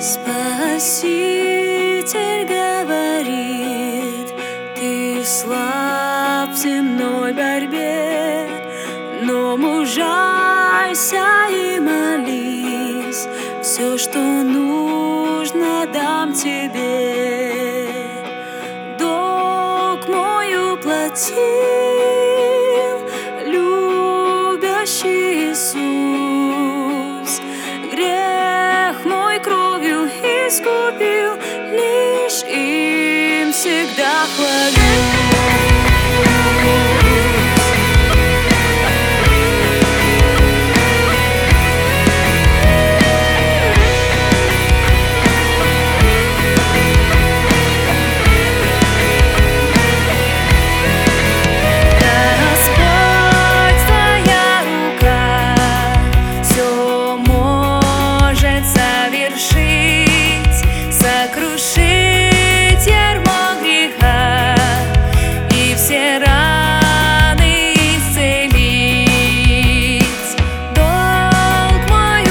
Спаситель говорит: ты слаб в земной борьбе, но мужайся и молись, все, что нужно, дам тебе. Долг мой уплатил любящий Иисус, грех мой кровью искупил, лишь им всегда хвалюсь. Сокрушить ярмо греха и все раны исцелить. Долг мой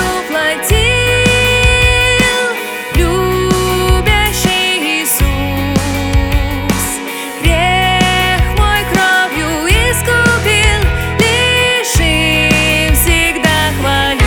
уплатил любящий Иисус, грех мой кровью искупил, лишь им всегда хвалюсь.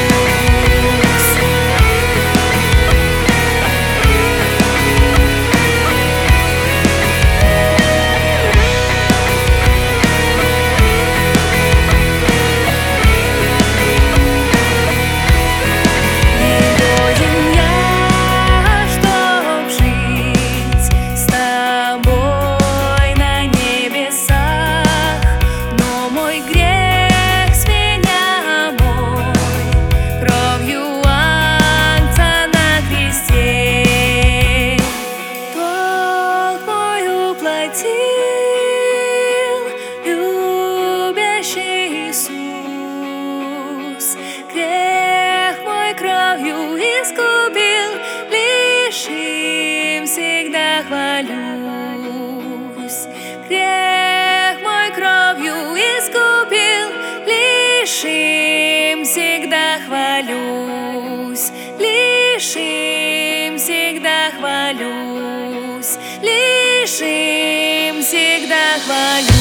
Любящий Иисус, грех мой кровью искупил, лишь им всегда хвалюсь. Грех мой кровью искупил, лишь им всегда хвалюсь, лишь им всегда хвалюсь, лишь им всегда хвалюсь.